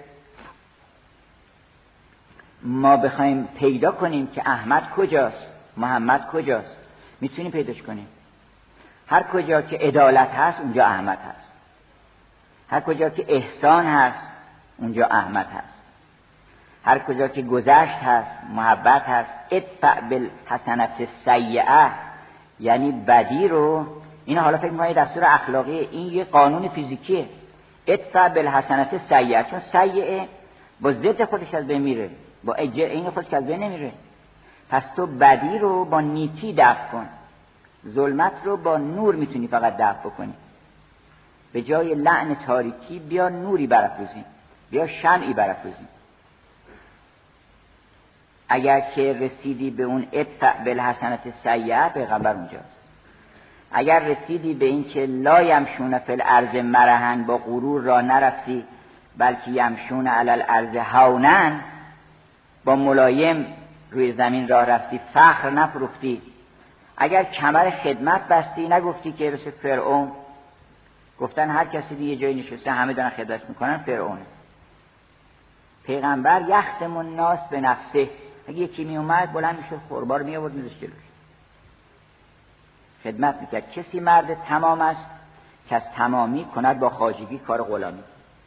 ما بخوایم پیدا کنیم که احمد کجاست، محمد کجاست، میتونیم پیداش کنیم. هر کجا که عدالت هست اونجا احمد هست. هر کجا که احسان هست اونجا احمد هست. هر کجا که گذشت هست، محبت هست. ادفع بالحسنة السیئة، یعنی بدی رو، این حالا فکر می‌کنید دستور اخلاقی، این یه قانون فیزیکیه. ادفع بالحسنة السیئة، چون سیئه با ضد خودش از بین میره، با این خودش از بین نمیره. پس تو بدی رو با نیکی دفع کن، ظلمت رو با نور میتونی فقط دفع کنی. به جای لعن تاریکی بیا نوری برافروزی، بیا شمعی برافروزی. اگر که رسیدی به اون ادفع بالحسنة السیئة، پیغمبر اونجاست. اگر رسیدی به این که لا یمشون فی الارض مرحا، با غرور را نرفتی بلکه یمشون علی الارض هونا، با ملایم روی زمین راه رفتی، فخر نفروختی. اگر کمر خدمت بستی، نگفتی که مثل فرعون، گفتن هر کسی دیگه جایی نشسته همه دارن خدمت میکنن، فرعون. پیغمبر یختم الناس به نفسه، اگه یکی می اومد بلند میشد خوربار می آورد میذاشت جلوش، خدمت میکرد. کسی مرد تمام است که از تمامی کند با خواجگی کار غلامی.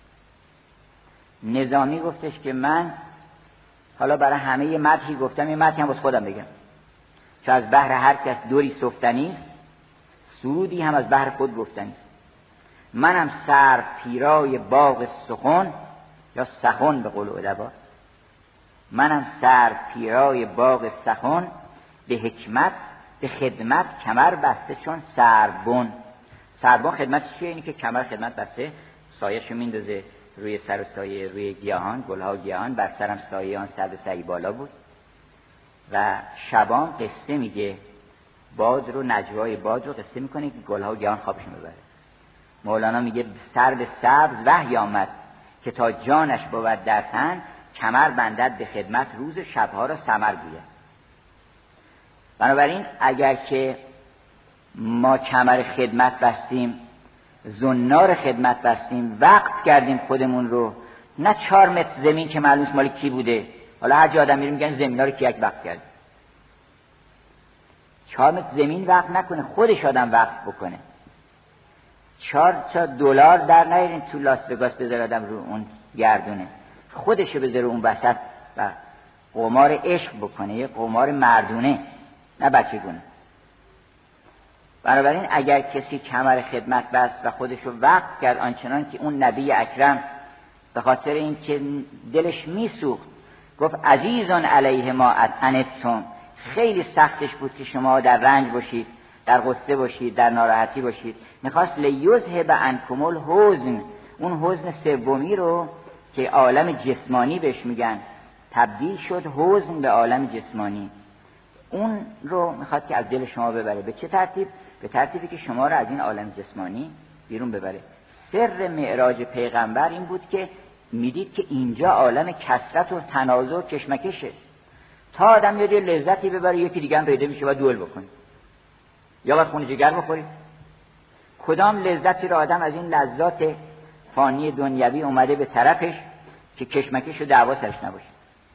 نظامی گفتش که من حالا برای همه یه مدحی گفتم، یه مدحی هم باز خودم بگم، چون از بحر هر کس دوری سفتنی است، سرودی هم از بحر خود گفتنی است. منم سر پیرای باغ سخن، یا سخن به قول ادبا، منم سر پیرای باغ سخن، به حکمت به خدمت کمر بسته چون سربن. سربن خدمت چیه؟ اینی که کمر خدمت بسته، سایه‌شو میندازه روی سر و سایه روی گیاهان، گلها و گیاهان، بر سرم سایه آن سرد سعی بالا بود. و شبان قصه میگه، باد رو، نجوای باد رو قصه میکنه که گلها و گیاهان خوابشون ببره. مولانا میگه سر به سبز وحی آمد که تا جانش بود در تن، کمر بندد به خدمت روز شبها را ثمر گوید. بنابراین اگر که ما کمر خدمت بستیم، زنار خدمت بستیم، وقت کردیم خودمون رو، نه 4 متر زمین که معلوم مال کی بوده، حالا هر جا آدم میره میگن زمینا رو کی یک وقت کرد. 4 متر زمین وقت نکنه، خودش آدم وقت بکنه. 4 تا دلار در نیارین تو لاس وگاس بذاره آدم رو اون گردونه، خودشو بذاره اون وسط و قمار عشق بکنه، یه قمار مردونه، نه بچگونه. بنابراین اگر کسی کمر خدمت بست و خودشو وقف کرد، آنچنان که اون نبی اکرم به خاطر این که دلش میسوخت گفت عزیزان علیه ما عنتم، خیلی سختش بود که شما در رنج باشید، در غصه باشید، در ناراحتی باشید. میخواست لیذهب عنکم الحزن، اون حزن سومی رو که عالم جسمانی بهش میگن، تبدیل شد حزن به عالم جسمانی، اون رو میخواد که از دل شما ببره. به چه ترتیب؟ به ترتیبی که شما رو از این عالم جسمانی بیرون ببره. سر معراج پیغمبر این بود که میدید که اینجا عالم کثرت و تنازع و کشمکشه، تا آدم یه لذتی ببره یکی دیگه هم پیدا میشه و دوئل بکنه، یا باید خون جگر بخوری. کدام لذتی رو آدم از این لذات فانی دنیوی اومده به طرفش که کشمکش و دعوا سرش نباشه؟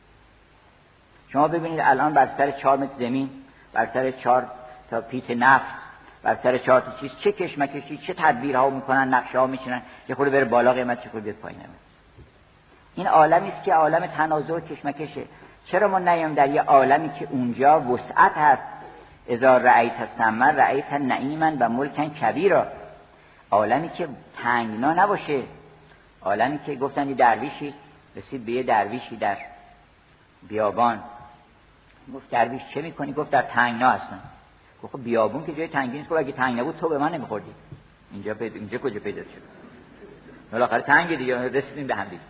شما ببینید الان بر سر 4 متر زمین، بر سر 4 تا پیت نفت، بر سر 4 تا چیز چه کشمکشی، چه تدبیرها میکنن، نقشه ها میچینن، یه خورده بره بالا قیمت، چه خورده بیاد پایین. این عالمی است که عالم تنازع و کشمکشه. چرا ما نیام در یه عالمی که اونجا وسعت هست؟ اذا رأیت ثم رأیت نعیما و ملکا کبیرا، عالمی که تنگنا نباشه، عالمی که گفتن یه درویشی رسید به یه درویشی در بیابان، گفت درویش چه میکنی؟ گفت در تنگنا هستم. گفت خب بیابون که جای تنگی نیست. گفت اگه تنگ نبود تو به من نمیخوردی، اینجا کجا پیدا شد؟ بالاخره تنگ دیگه، رسیدیم به هم دیگه.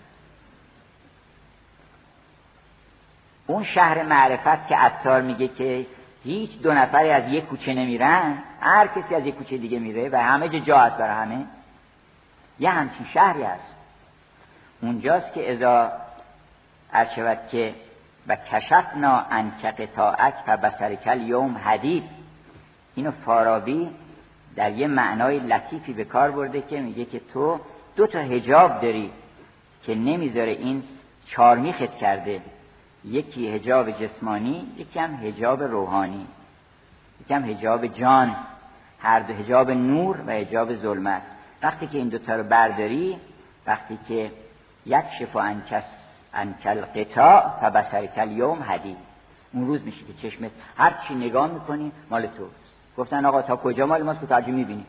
اون شهر معرفت که عطار میگه که هیچ دو نفری از یک کوچه نمیرن، هر کسی از یک کوچه دیگه میره و همه جا هست برای همه. یه همچین شهری هست. اونجاست که اذا ارشود که و کشفنا عنک غطاءک فبصرک الیوم حدید. اینو فارابی در یه معنای لطیفی به کار برده که میگه که تو 2 تا حجاب داری که نمیذاره این چارمیخت کرده، یکی حجاب جسمانی، یکی هم حجاب روحانی، یکی هم حجاب جان، هر دو حجاب نور و حجاب ظلمت. وقتی که این 2 تا رو برداری، وقتی که یکشف عنک الغطاء فبصرک الیوم حدید، اون روز میشه که چشمت هر چی نگاه میکنی مال توست. گفتن آقا تا کجا مال ماست؟ که تعجب میبینی.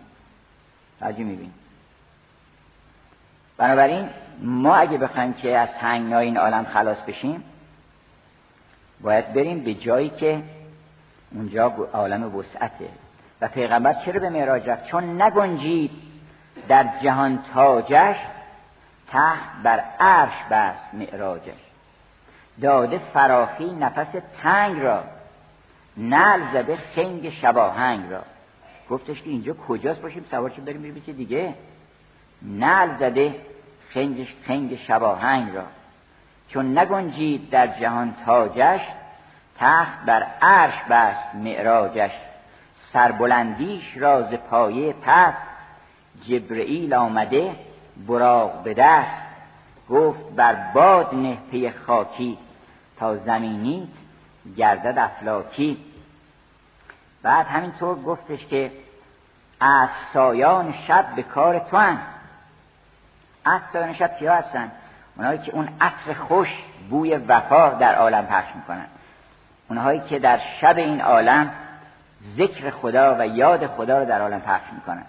بنابراین ما اگه بخوایم که از تنگنای این عالم خلاص بشیم، باید بریم به جایی که اونجا عالم وسعته. و پیغمبر چرا به معراج رفت؟ چون نگنجید در جهان تاجش، تحت بر عرش بست معراجش. داده فراخی نفس تنگ را، نعل زده خنگ شباهنگ را. گفتش که اینجا کجاست باشیم سوار شیم بریم که دیگه. نعل زده خنگ شباهنگ را، چون نگنجید در جهان تاجش، تخت بر عرش بست معراجش. سربلندیش را ز پایه پست، جبرئیل آمده براق به دست. گفت بر باد نه پی خاکی، تا زمینی گردد افلاکی. بعد همینطور گفتش که عطسایان شب به کار تو هن. عطسایان شب کیا هستن؟ اونهایی که اون عطر خوش بوی وفا در عالم پخش میکنن، اونهایی که در شب این عالم ذکر خدا و یاد خدا رو در عالم پخش میکنن.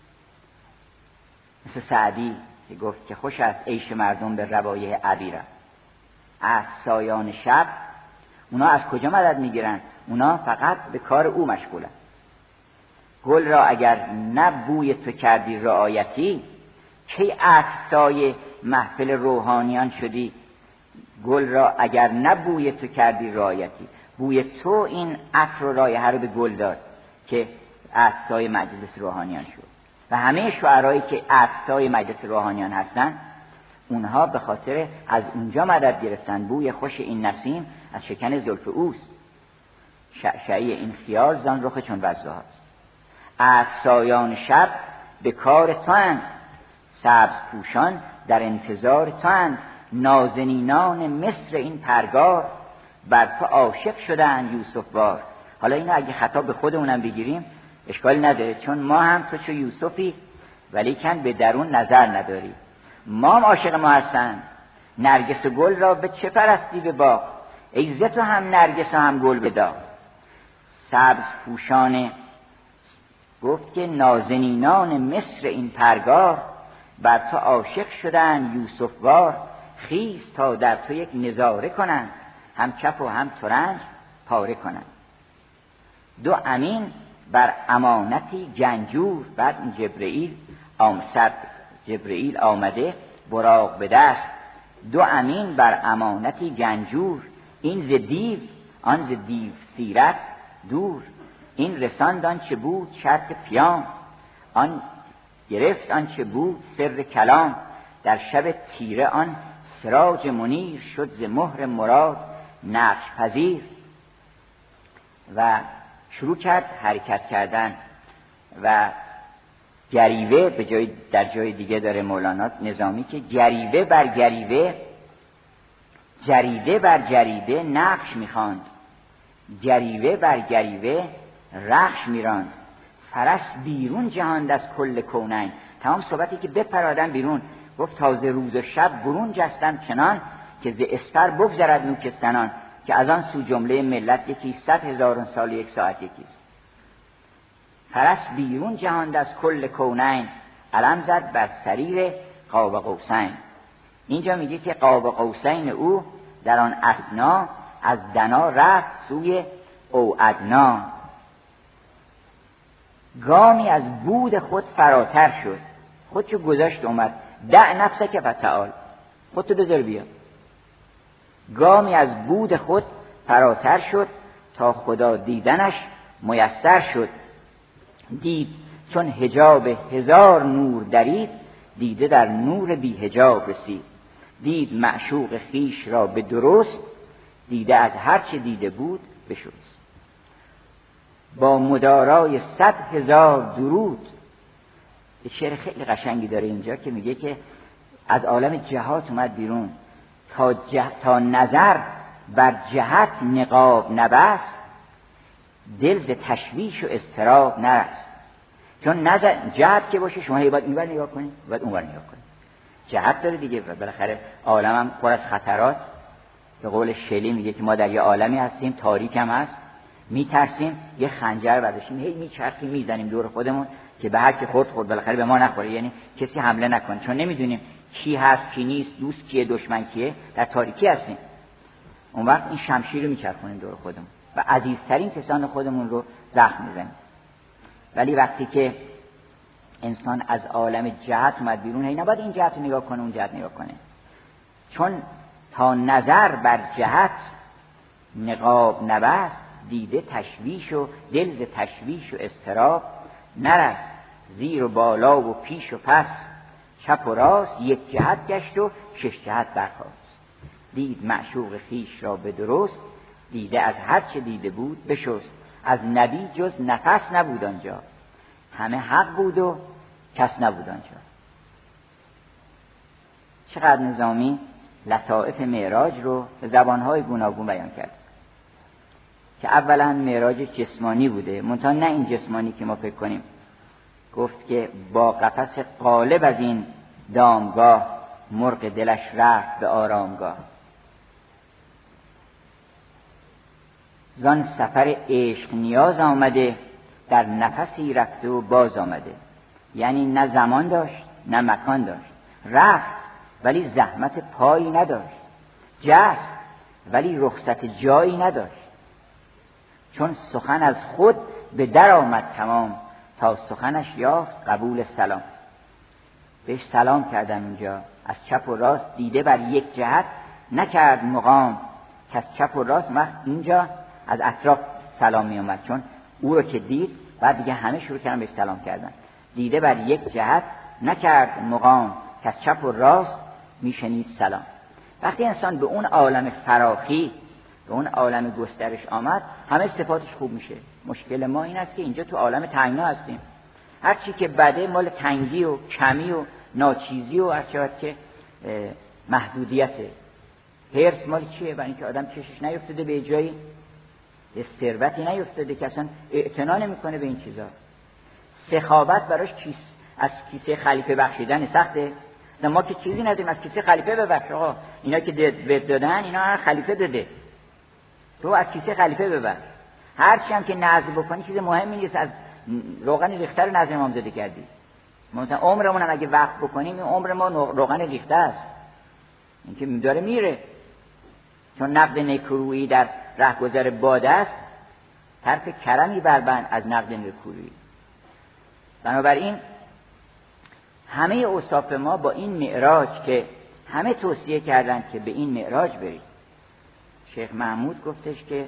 مثل سعدی که گفت که خوش است عیش مردم به روایح عبیره. عطسایان شب اونا از کجا مدد میگیرن؟ اونا فقط به کار او مشغولن. گل را اگر نه بوی تو کردی رعایتی، کی عطسای محفل روحانیان شدی؟ گل را اگر نه بوی تو کردی رعایتی، بوی تو این عطر و رایحه رو به گل داد که عطسای مجلس روحانیان شد. و همه شعرهایی که عطسای مجلس روحانیان هستن، اونها به خاطر از اونجا مدد گرفتن. بوی خوش این نسیم از شکن زلف اوست، شعشعی این خیال زان رخ چون وضحاست. عطسایان شب به کار تو اند، سبز پوشان در انتظار تو اند. نازنینان مصر این پرگار، بر تو عاشق شدن یوسف وار. حالا اینو اگه خطاب به خودمونم بگیریم اشکالی نداره، چون ما هم تو چو یوسفی ولیکن به درون نظر نداری. ما هم عاشق ما هستن. نرگس و گل را به چه پرستی به باغ، ای ز تو هم نرگس و هم گل به داغ. سبز پوشان گفت که نازنینان مصر این پرگار، بر تو عاشق شدن یوسف وار. خیز تا در تو یک نظاره کنند، هم کف و هم ترنج پاره کنند. 2 امین بر امانتی گنجور. بعد جبرئیل آمده براق به دست. 2 امین بر امانتی گنجور. این ز دیو آن ز دیو سیرت دور. این رساند آن چه بود شرط پیام، آن گرفت آن چه بود سر کلام. در شب تیره آن سراج منیر، شد ز مهر مراد نقش پذیر. و شروع کرد حرکت کردن و گریوه در جای دیگه داره مولانا نظامی که گریوه بر گریوه، جریده بر جریده نقش میخواند. گریوه بر گریوه رخش میراند. فرس بیرون جهاند از کل کونین. تمام صحبتی که بپرادن بیرون. گفت تازه روز و شب برون جستم چنان، که ز اسپر بگذرد نوکستنان. که از آن سو جمله ملت یکی 100,000 سال 1 ساعت یکیست. فرس بیرون جهاند از کل کونین، علم زد بر سریر قاب قوسین. اینجا میگه که قاب قوسین او در آن اثنا، از دنا رفت سوی او ادنا. گامی از بود خود فراتر شد، خودشو گذاشت اومد. دع نفسک فتعال، خودتو بذار بیا. گامی از بود خود فراتر شد، تا خدا دیدنش میسر شد. دید چون حجاب 1000 نور درید، دیده در نور بی حجاب رسید. دید معشوق خویش را به درست، دیده از هر چه دیده بود بشست. با مدارای 100,000 درود. یه شعر خیلی قشنگی داره اینجا که میگه که از عالم جهات اومد بیرون تا نظر بر جهت نقاب نبست، دل ز تشویش و اضطراب نرست. چون نظر جهت که باشه شما هی باید اینور نگاه کنید باید اونور نگاه کنید. جهت داره دیگه، بالاخره عالم هم پر از خطرات. به قول شلی میگه که ما در یه عالمی هستیم تاریک هم هست، میترسیم یه خنجر برداشتیم هی میچرخیم میزنیم دور خودمون که به هر کی خورد بالاخره به ما نخوره، یعنی کسی حمله نکنه، چون نمیدونیم کی هست کی نیست، دوست کیه دشمن کیه، در تاریکی هستیم. اون وقت این شمشیر رو میچرخونیم دور خودمون و عزیزترین کسان خودمون رو زخم میزنیم. ولی وقتی که انسان از عالم جهت اومد بیرون، هی نباید این جهت رو نگاه کنه اون جهت نگاه کنه، چون تا نظر بر جهت نقاب نبست، دیده تشویش و دل ز تشویش و اضطراب نرست. زیر و بالا و پیش و پس چپ و راست، یک جهت گشت و 6 جهت برخاست. دید معشوق خویش را به درست، دیده از هر چه دیده بود بشست. از نبی جز نفس نبود آنجا، همه حق بود و کس نبود آنجا. چقدر نظامی لطائف معراج رو به زبانهای گوناگون بیان کرد که اولا معراج جسمانی بوده، منتها نه این جسمانی که ما فکر کنیم. گفت که با قفس غالب از این دامگاه، مرغ دلش رفت به آرامگاه. زان سفر عشق نیاز آمده، در نفسی رفته و باز آمده. یعنی نه زمان داشت نه مکان داشت، رفت ولی زحمت پایی نداشت، جست ولی رخصت جایی نداشت. چون سخن از خود به در آمد تمام، تا سخنش یافت قبول سلام. بهش سلام کردن اونجا، از چپ و راست دیده بر یک جهت نکرد مقام، که از چپ و راست وقت اینجا از اطراف سلام می اومد، چون او رو که دید بعد دیگه همه شروع کردن بهش سلام کردن. دیده بر یک جهت نکرد مقام، که از چپ و راست میشنید سلام. وقتی انسان به اون عالم فراخی، به اون عالم گسترش آمد، همه صفاتش خوب میشه. مشکل ما این است که اینجا تو عالم تنگنا هستیم، هر چی که بده مال تنگی و کمی و ناچیزی و هر چقدر که محدودیته. حرص مال چیه؟ برای اینکه آدم چشش نیفتاده به جایی، به ثروتی نیفتاده که اصلا اعتنا نمیکنه به این چیزا. سخاوت براش از کیسه خلیفه بخشیدن سخته. ما که چیزی نداریم از کیسه خلیفه ببخش. آقا اینا که دادن اینا هر خلیفه داده، تو از کیسه خلیفه ببخش. هرچی هم که نذر بکنی چیز مهمی نیست، از روغن ریخته رو نذر امامزاده کردی. مثلا عمرمون هم اگه وقت بکنیم این عمر ما روغن ریخته است، این که داره میره. چون نقد نیکویی در رهگذر باد است، طرف کرمی بربند از نقد نیکویی. بنابراین همه اوصاف ما با این معراج که همه توصیه کردند که به این معراج برید. شیخ محمود گفتش که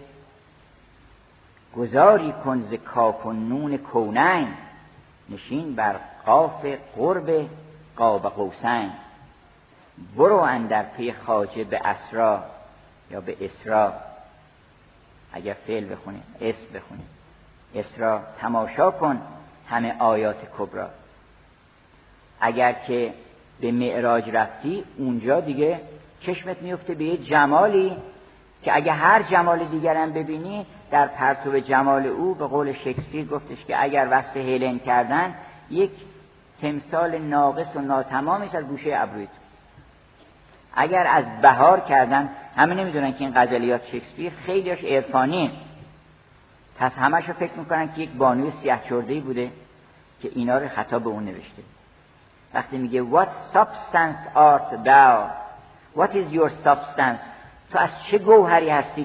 گذاری کن ز کاف و نون کونین، نشین بر قاف قرب قاب قوسین. برو اندر پی خواجه به اسرا یا به اسرا، اگر فعل بخونیم اسم بخونیم اسرا، تماشا کن همه آیات کبرا. اگر که به معراج رفتی اونجا دیگه چشمت میفته به یه جمالی که اگه هر جمال دیگرم ببینی در پرتو جمال او، به قول شکسپیر گفتش که اگر وصف هلن کردن یک تمثال ناقص و ناتمامی از گوشه ابرویت، اگر از بهار کردن، همه نمیدونن که این غزلیات شکسپیر خیلیش عرفانی، پس همشو فکر میکنن که یک بانوی سیاه چرده‌ای بوده که اینا رو خطاب به اون نوشته. وقتی میگه what substance art thou, what is your substance، تو از چه گوهری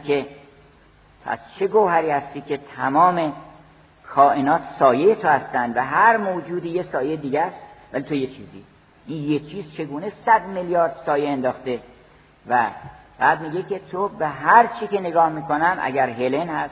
هستی که تمام کائنات سایه تو هستند و هر موجودی یه سایه دیگه است، ولی تو یه چیزی. این یه چیز چگونه 100 میلیارد سایه انداخته؟ و بعد میگه که تو به هر چی که نگاه میکنم، اگر هلن هست،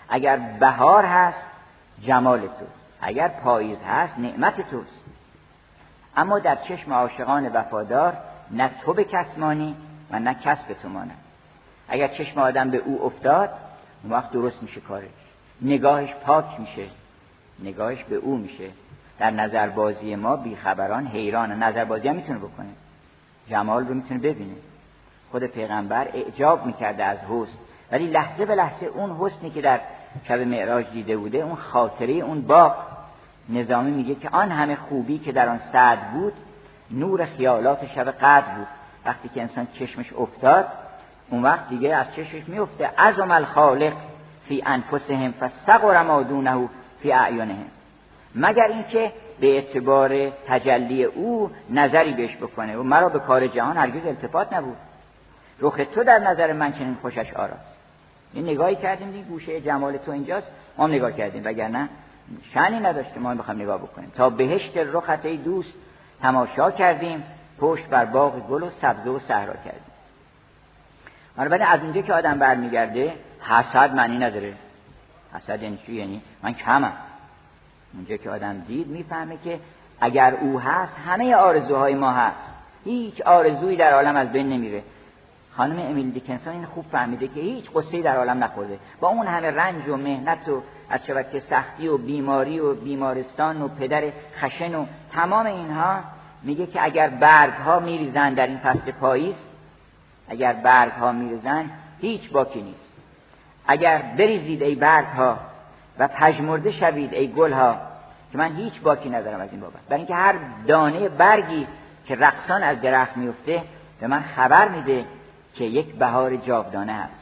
اگر بهار هست جمال توست، اگر پاییز هست نعمت توست. اما در چشم عاشقان وفادار نه تو به کس مانی و نه کس به تو ماند. اگر چشم آدم به او افتاد اون وقت درست میشه کارش، نگاهش پاک میشه، نگاهش به او میشه. در نظربازی ما بیخبران حیران، نظربازی هم میتونه بکنه، جمال رو میتونه ببینه. خود پیغمبر اعجاب میکرده از حسن، ولی لحظه به لحظه اون حسنی که در شب معراج دیده بوده، اون خاطره اون باغ، نظامی میگه که آن همه خوبی که در آن سعد بود نور خیالات شب قدر بود. وقتی که انسان چشمش افتاد اون وقت دیگه از چشمش میفته عظم الخالق فی انفسهم فصغر ما دونه فی اعینهم، مگر اینکه به اعتبار تجلی او نظری بهش بکنه و مرا به کار جهان هرگز التفات نبود. رخ تو در نظر من چنین خوشش آراست. این نگاهی کردیم دیگه، گوشه جمال تو اینجاست، ما هم نگاه کردیم، وگرنه شأنی نداشته ما بخوایم نگاه بکنیم. تا بهشت رخت ای دوست تماشا کردیم، پشت بر باغ گل و سبزه و صحرا کردیم. بنابراین از اونجا که آدم برمیگرده حسد معنی نداره. حسد یعنی چی؟ یعنی من کمم. اونجا که آدم دید میفهمه که اگر او هست همه آرزوهای ما هست، هیچ آرزویی در عالم از بین نمیره. خانم امیل دیکنسون این خوب فهمیده که هیچ قصه‌ای در عالم نخورده، با اون همه رنج و مهنت و از شبکه سختی و بیماری و بیمارستان و پدر خشن و تمام اینها، میگه که اگر برگ‌ها میریزن در این فصل پاییز، اگر برگ‌ها میریزن هیچ باکی نیست. اگر بریزید ای برگ‌ها و پژمرده شوید ای گل‌ها، که من هیچ باکی ندارم از این بابت. برای اینکه هر دانه برگی که رقصان از درخت میفته به من خبر میده که یک بهار جاودانه هست.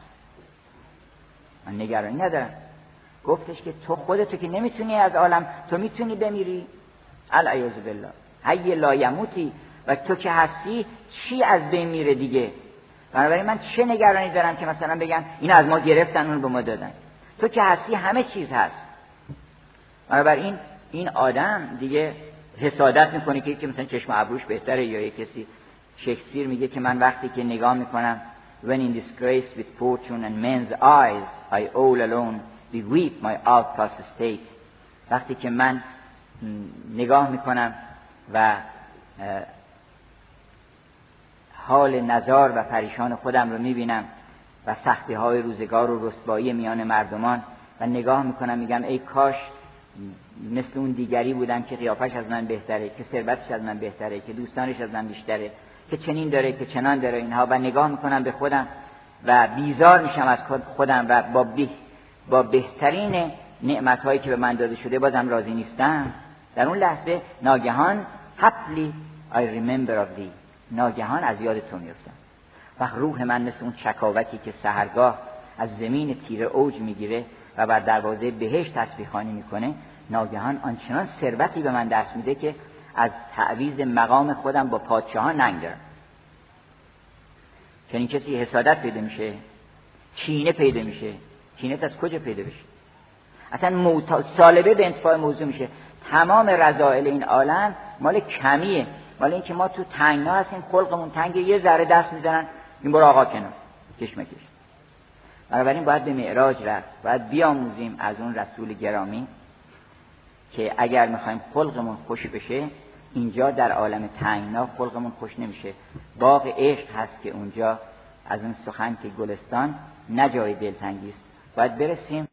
من نگرانی ندارم. گفتش که تو خودتو که نمیتونی از عالم، تو میتونی بمیری، العیاذ بالله، حی لا یموتی، و تو که هستی چی از بین میره دیگه؟ بنابراین من چه نگرانی دارم که مثلا بگن این از ما گرفتن اون به ما دادن؟ تو که هستی همه چیز هست. بنابراین این آدم دیگه حسادت میکنه که مثلا چشم ابروش بهتره، یا یک کسی، شکسپیر میگه که من وقتی که نگاه میکنم when in disgrace with fortune and men's eyes I all alone beweep my outcast state. وقتی که من نگاه میکنم و حال نزار و پریشان خودم رو میبینم و سختی های روزگار و رسوایی میان مردمان و نگاه میکنم میگم ای کاش مثل اون دیگری بودن که قیافش از من بهتره، که ثروتش از من بهتره، که دوستانش از من بیشتره، که چنین داره، که چنان داره اینها، و نگاه میکنم به خودم و بیزار میشم از خودم و با بهترین نعمتهایی که به من داده شده بازم راضی نیستم. در اون لحظه ناگهان happily I remember of thee، ناگهان از یاد تو میفتم. و روح من مثل اون چکاوکی که سحرگاه از زمین تیره اوج میگیره و بر دروازه بهشت تسبیح خوانی میکنه، ناگهان آنچنان ثروتی به من دست میده که از تعویض مقام خودم با پادشاهان ننگ دارم. چنین کسی حسادت پیدا میشه، کینه پیدا میشه. کینه از کجا پیدا بشه؟ اصلا سالبه به انتفاع موضوع میشه. تمام رذائل این عالم مال کمیه، مال این که ما تو تنگنا هستیم، خلقمون تنگه، یه ذره دست میزنن این برو آقا کنار کشمکش. بنابراین باید به معراج رفت، باید بیاموزیم از اون رسول گرامی که اگر میخوایم خلقمون خوش بشه، اینجا در عالم تنگنا خلقمون خوش نمیشه. باغ عشق هست که اونجا از اون سخن که گلستان نه جای دلتنگی است. باید برسیم